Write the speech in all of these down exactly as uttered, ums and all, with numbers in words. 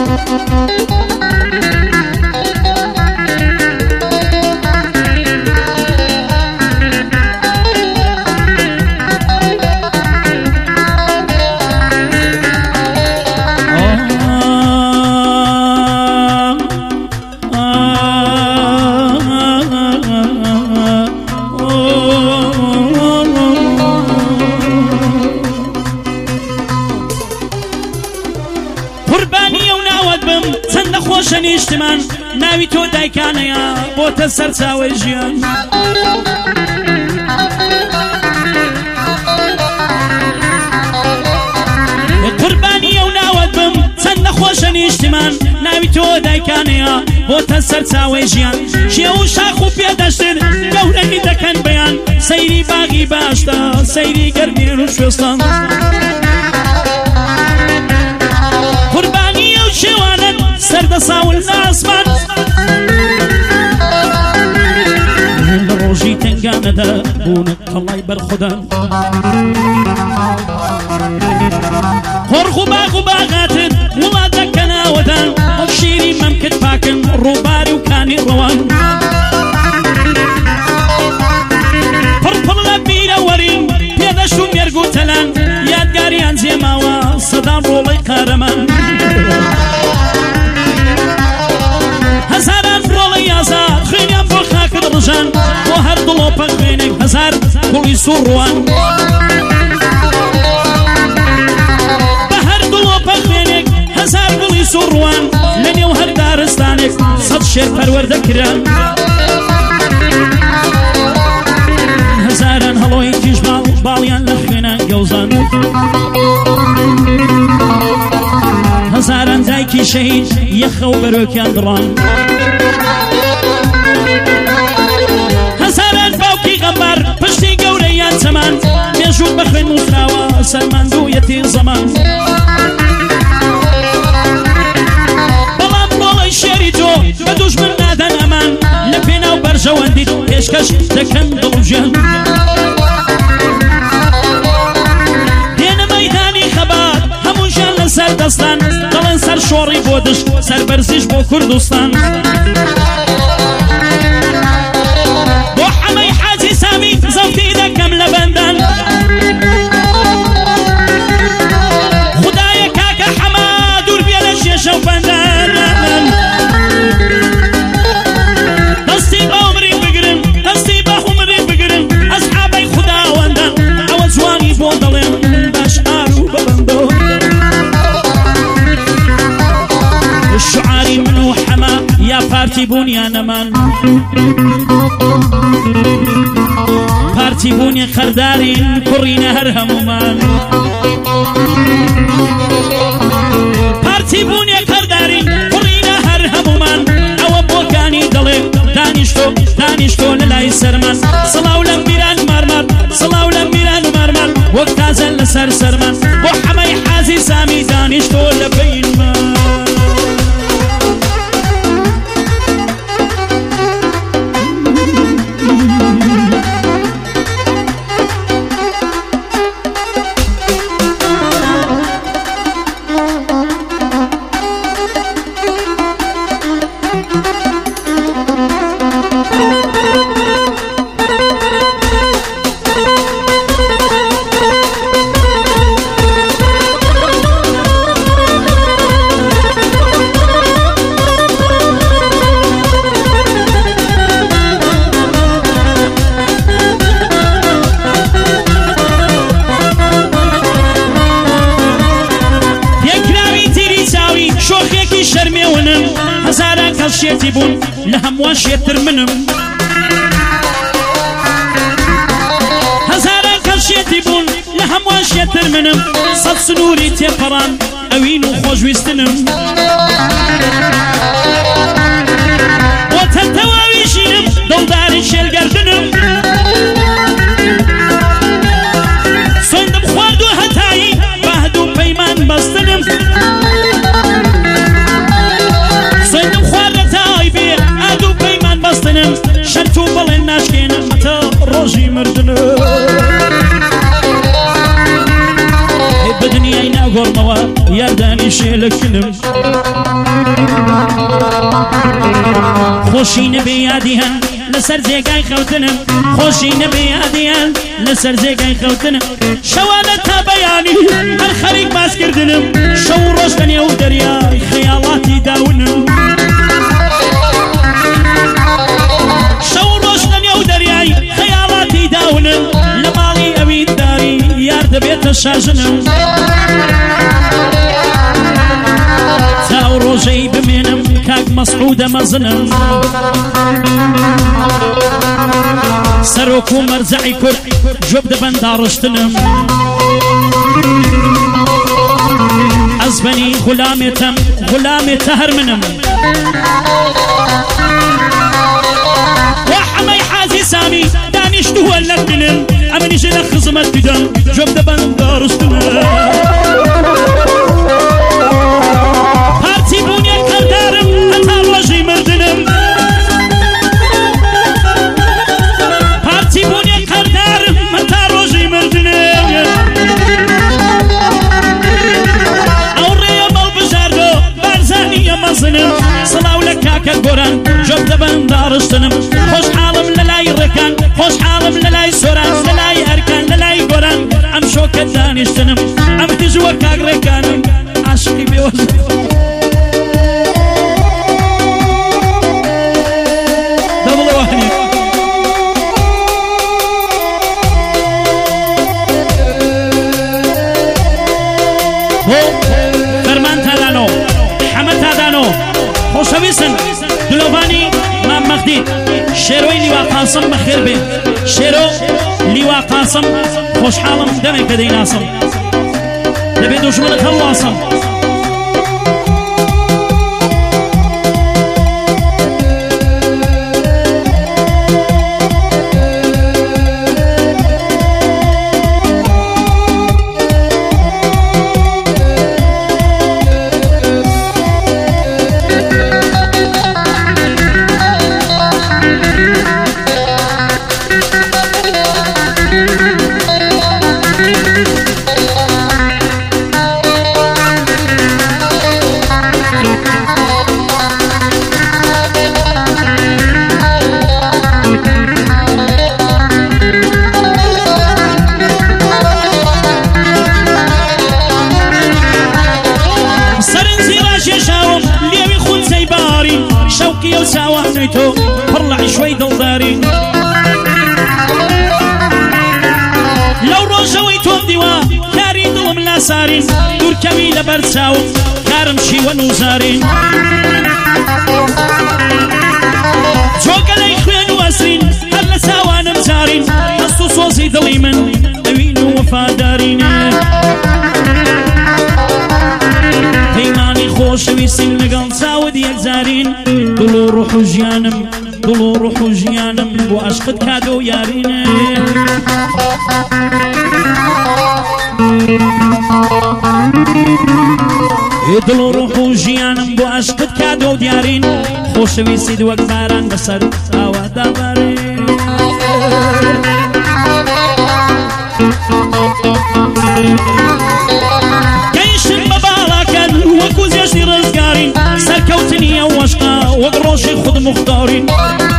شنیشتمان ناوی تۆ دایکانەیە بۆتە سەرچاوەی ژیان قوربانی ئەو ناوەت بم چەند نەخۆشە نیشتمان ناوی تۆ دایکانەیە بۆتە سەرچاوەی ژیان شێ و شاخ و پێدەشتن گەورەی دەکەن بەیان سەیری باغی باشتە سەیری گەرمێن و شوێستان قوربانی ئەو شێوانن سەردە ساول ناسمان لە ڕۆژی تنگانەدا بوونە کەڵای بەرخودان خۆرخ و باغ و باغاتن وڵات دەکەناوەدان وەک شیری مەمکرد پاکن ڕووباری و کانی ڕەوان پڕپڕ لە بیرە وەرین پێدەشت و مێرگ و تەلان یادگاریان جێماوە سەدام ڕۆڵەی قارەمان هەزاران ڕۆڵەی ئازار خوێنیان بۆ خاکت ڕژان بۆ هەر دڵۆپە خوێنێک هەزار گوڵی سوڕوان بە هەر دڵۆپە خوێنێک هەزار گوڵی سوڕوان لە نێو هەر دارستانێک سەد شێر پەروەردەکران هەزاران هەڵۆی تیژ باڵ باڵیان لە خوێنە گەوزان هەزاران دایکی شەهید یەخە و بەرۆکیان دڕان هەزاران باوکی غەمبار پشتی گەورەیان چەمان مێژوو بە خوێن نووسراوە سەرماندوویەتی زەمان بەڵام ڕۆڵەی شێری تۆ بە دوژمن نادەن ئەمان لە پێناو بەرژەوەندیت پێشکەش دەکەن دڵ و ژیان دێنە مەیدانی خەبات هەمووشیان لەسەر دەستان دەڵێن سەر شۆڕی بۆ دشت سەر بەرزیش بۆ کوردستان بۆ حەمەی حاجی سامی زەوتی دەکەم لە بەندان خودایە کاکە حەما دوور بێ لە شێشە و بەندان دەستی بەعومری بگرن دەستی بەحومری بگرن ئەسحابەی خوداوەندە ئەوە جوانی بۆ دەڵێن بەشعار و بەبەندۆ شعاری من و حەما یا پارتی بوونیانەمان پارتی بوونی خەردارین کوڕینە هەر هەمومان پارتی بوونی خەردارین کوڕینە هەر هەمومان ئەوە بۆکانی دەڵێ دانیشتۆ دانیشتۆ لە لای سەرمان سڵاو لە میران مارمار سڵاو لە میران مارمار وەک تازە لەسەر سەرمان بۆ حەمەی حازی سامی دانیشتۆ لە بینمان شێتی بوون لە هەمووان شێتر منم هەزاران کەس شێتی بوون لە هەمووان شێتر منم سەد سنووری تێپەڕان ئەوین و خۆشویستنم بۆ تەنتەواوی ژینم دڵداری شێرگەردنم سۆندم خوارد و هەتایی بەهد و پەیمان بەستنم شەرت و بەڵێن ناشکێنم مەتە ڕۆژی مردنم بە دنیای ناگۆڕمەوە یاردانی شێلەکنم خۆشی نەبێ یادی هەن لەسەر جێگای خەوتنم خۆشی نەبێ یادی هەن لەسەر جێگای خەوتنم شەوانە تا بەیانی هەر خەریک باسکردنم شەو و ڕۆژ لەنێو دەریای خەیاڵاتی داونم شەو و ڕۆژ لەنێو دەریای خەیاڵاتی داونم لە ماڵی ئەوینداری یار دەبێتە شاژنم تاو ڕۆژەی بمێنم کاک مەسعودە مەزنم سەرۆک و مەرجەعی کورد جۆب دەبەن داڕشتنم ئەزبەنی غولامێتم غولامێتە هەر منم وا حەمەی حازی سامی دانیشتووە لە منم ئەمەنیشە لە خزمەت دیدەم جۆب دەبەن داڕشتنم پارتی بوونیە کەردارم هەتا ڕۆژی مردنم پارتی بوونیە کەردارم هەتا ڕۆژی مردنم ئەو ڕێیە بەڵ بژاردۆ بارزانیە مەزنم سڵاو لە کاکە گۆران جۆب دەبەن داڕشتنم خۆشحاڵم لە لای ڕێکان خۆشحاڵم لە لای سۆران لە لای ئەرکان لە لای گۆران ئەم شۆکە دانیشتنم ئەم دژوە کاک ڕێکانم عاشقی بێوەژن فەرمان تادانۆ حەمە تادانۆ خۆشەویستن دلۆڤانی مام مەخدید شێرۆی لیوا قاسم بەخێر بێ شێرۆ لیوا قاسم خۆشحاڵم دەمێک کە دەیناسم دەبێت دوژمنت هەڵواسم شوقي وساوانيتو فرلع شوي دلداري لو روجويتو ديوا كاري دلم لا ساري دور كميلة برساو كارمشي ونوزاري جوك لي خوين واسرين هل ساوان مزارين أصو صوصي دلي من أوين وفادارين هيماني خوش ويسين لقل ساود يكزارين دلو روحو جيانم دلو روحو جيانم واشقد كادو يارين دلو روحو جيانم واشقد كادو ديارين خوش ويسيد وكباران بسر آوا دابارين كيشن ببالاكن وكو زيشتي رزقارين سركوتني واشقا وقروشي خود مختارين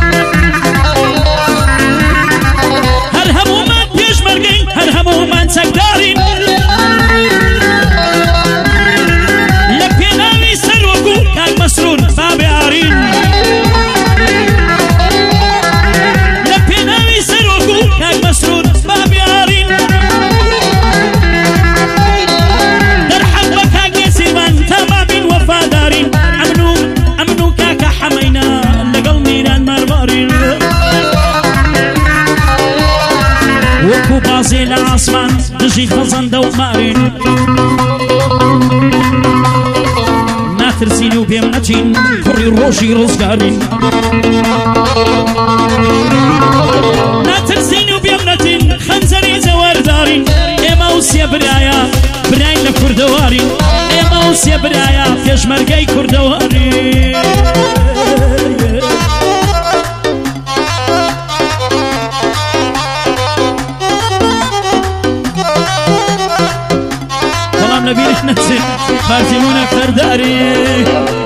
هر همومان بيش مرقين هر همومان سكدارين لبيناوي سروكو كاك مسرور بابي عارين لبيناوي سروكو كاك مسرور بابي عارين درحب بكاك يسيبان تمامين وفادارين أمنو أمنو كاك حمينا لقل ميران مرمارين وكو بازي لعصمان دجي خزن دو مارين ناترسين وبيمنتين كوري روشي رزقارين ناترسين وبيمنتين خنزري زواردارين إما وسيا برايا براين لكردوارين إما وسيا برايا فيش مرقاي كردوارين نبيل نفسي خاتمون كرداري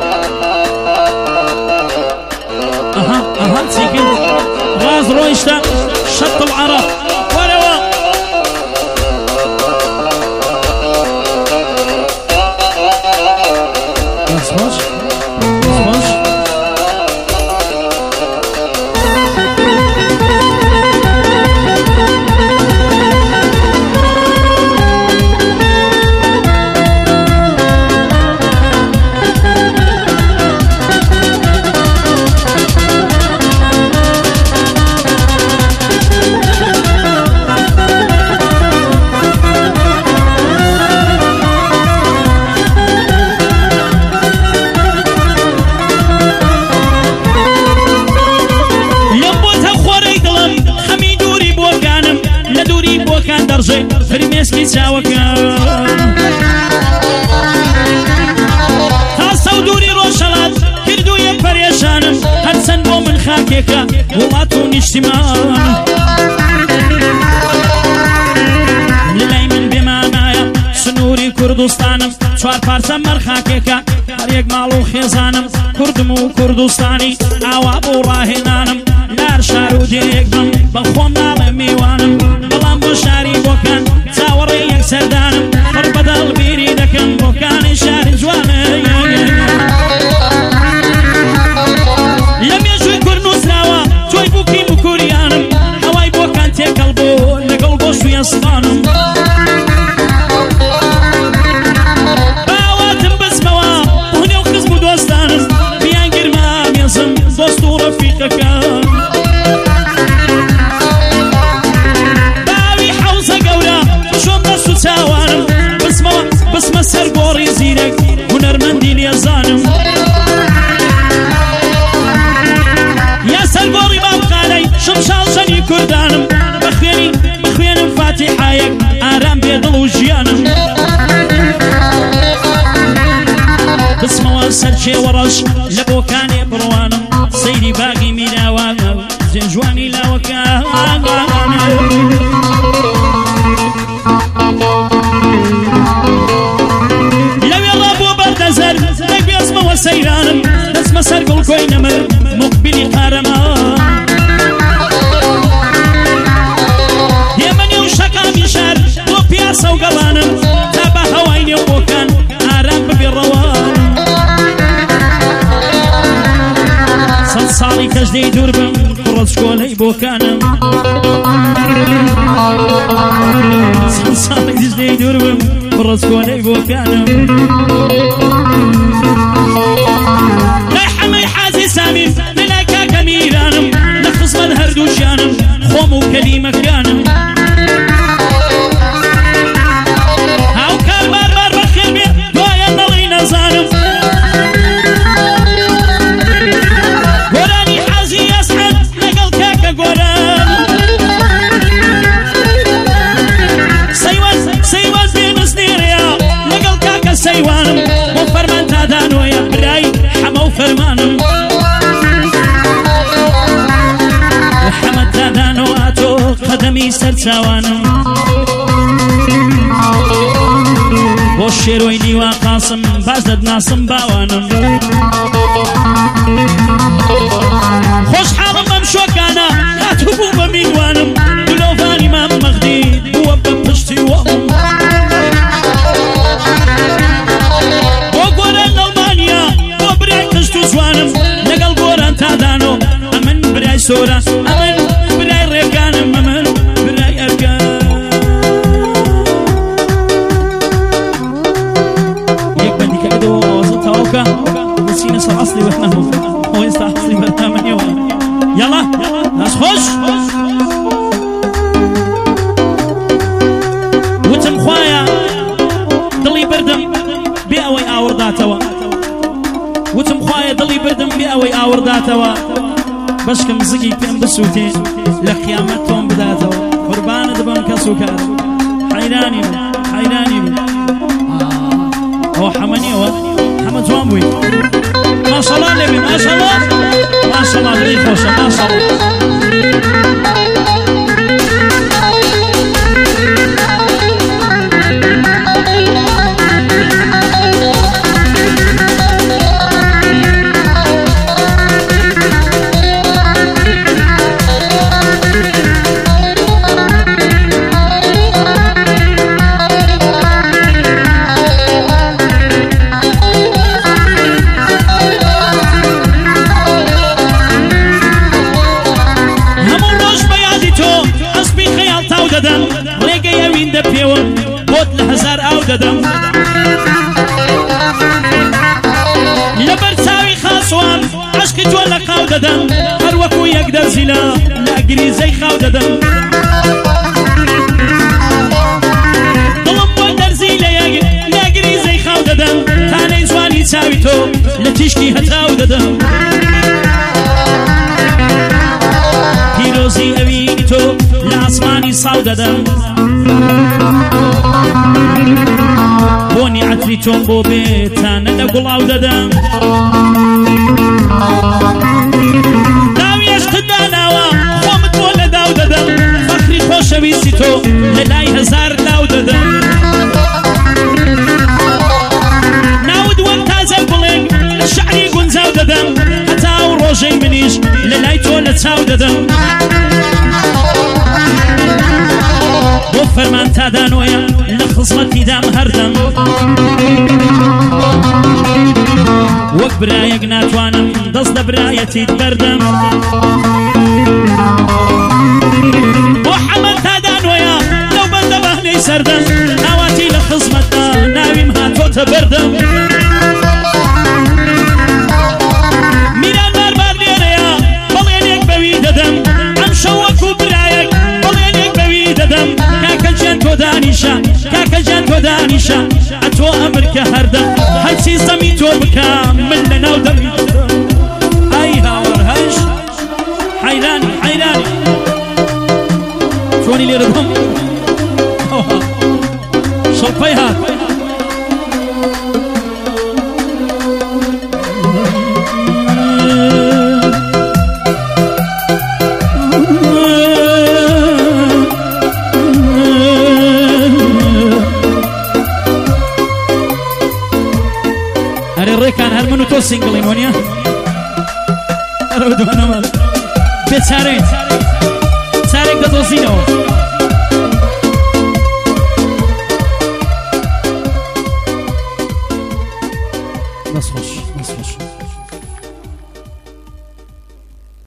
خوش خوش فرمێسکی چاوەکان تاسە و دووری ڕۆژهەڵات کردوویە پەرێشانم هەرچەند بۆ من خاکێکە وڵات و نیشتیمان لەلای من بێمانایە سنووری کوردستانم چوار پارچە مەرخاکێکە هەرێک ماڵ و خێزانم کوردم و کوردستانی ئاوا بۆ ڕاهێنانم لار شار و دێرێک بم بەخۆم ناڵێ میوانم بەڵام بۆ شاری بۆکان چاوەڕێ یەک سەردانم پڕ بەدەڵ بیری دەکەم بۆکانی شاری جوانە لە مێژووی کورد نووسراوە تۆی بووکیم و کوریانم هەوای بۆکان تێکەڵ بۆ لەگەڵ بۆ سوێسخانم باواتم بچمەوە هونێ و خزم و دۆستانم بیان گرما مێزم دۆست و ڕەفیقەکان چاوانم بسمەوە بسمە سەر گۆڕی زیرەک هونەرمەندی لێزانم یا سەر گۆڕی باوقانەی شمشاڵ شەنی کوردانم بەخوێنی بخوێنم فاتیحایەک ئارام بێدڵ و ژیانم بسمەوە سەر چێوەڕەش لە بۆکانێ بڕوانم سەیری باغی میراوانە جێژوانی لاوەکان لەوێ ڕابووە بەردەزەر دەگوێزمەوە سەیرانم دەچمە سەر گوڵکۆی نەمر مقبلی قارەمان هێمەنی و شەقامی شار بۆ پیاسە و گەڵانم تا بە هەوای نێو بۆکان ئارام ببێ ڕەوانم سەد ساڵی کەژدەی دوور بم کوڕە شکۆلەی بۆکانم سەد ساڵی کەژدەی دوور بم کوڕە شکۆلەی بۆکانم لای حەمەی حازی سامیم لەلای کاکە میرانم لە خزمەت هەردووشیانم خۆم و کەلیمەکانم هاو کار باربار بەخێر بێ دوایە دڵی نەزانم گۆرانی حازی ئەسعەد لەگەڵ کاکە گۆران سەیوان بێنسنێرەیە لەگەڵ کاکە سەیوانم بۆ فەرمان تادانۆیە برای حەمە و فەرمانم حەمە تادانەوە ئاتۆ قەدەمی سەرچاوانم بۆ شێرۆی نیوا قاسم باش دەدناسم باوانم خۆشحاڵم بەم شۆکانە هاتوو بوو بە میوانم گلۆڤانی مام مەغدی بووە بە پشتی وەڵم بۆ گۆران ئەڵمانیا بۆ برای کەشت و جوانم لەگەڵ گۆران تادانۆ ئەمن برای سۆرە ئەمن برای ڕێگانم ئەمن برای ئەرکان یەک بەندیکە بدەوە ئەوەزە تەواوکە بچینە سەر ئەسڵی وەتنەوە ئەو ئێستا ئەسڵی بەرنامەنیەوە یاڵا دەست خۆش وتم خوایە دڵی بردم بێ ئەوەی ئاورداتەوە وتم خوایە دڵی بردم بێ ئەوەی ئاورداتەوە بەشکم زگی پێم بسووتێ لە قیامەت تۆم بداتەوە قوربانە دەبم کەس و کار حەیرانی بم حەیرانی بم ئەوە حەمە نیەوە حەمە جوان بووی ماشەڵڵا لێبێ ماشەڵڵا ماشەڵڵا دڵی خۆشە ماشەڵڵا عشقی تۆ لە قاو دەدەم هەر وەکو یەک دەرزی لە لە گریزەی خاو دەدەم دڵم بۆ دەرزی لە یەک لە گریزەی خاو دەدەم تانەی جوانی چاوی تۆ لە تیشکی هەتاو دەدەم پیرۆزی ئەوینی تۆ لە ئاسمانی ساو دەدەم بۆنی عەتری تۆم بۆ بێتانە لە گوڵاو دەدەم داوی عەشقت داناوە خۆمت بۆ لە داو دەدەم فەخری خۆشەویستی تۆ لە لای هەزار داو دەدەم ناود وەک تازە بڵێن لە شعری گونجاو دەدەم هەتا و ڕۆژەی منیش لە لای تۆ لە چاو دەدەم بۆ فەرمان تادانۆیە لە خزمەتی دام هەردەم وەک برایەک ناتوانم دەست لە برایەتیت بەردەم بۆ حەمەد تادانۆیە لەو بەندە بەهنەی سەردەم ناواتی لە خزمەتدا ناویم هاتۆتە بەردەم میران باربار لێرەیە بەڵێنێک بەوی دەدەم ئەم شەو وەکو برایەک بەڵێنێک بەوی دەدەم کاکە گیان تۆ دانیشە کاکە گیان تۆ دانیشە ئەتۆ ئەمر کە هەردەم هەرچی زەمی تۆ بکەم من لە ناو دەمی ئای هاوەڕهەش حەیرانی حەیرانی چۆنی لێرە بم شەڵپەی هات ڕێکان هەر من و تۆ سینگڵین وەنیە ئەرە دوانەمە بێ چارەیت چارێک دەدۆزینەوە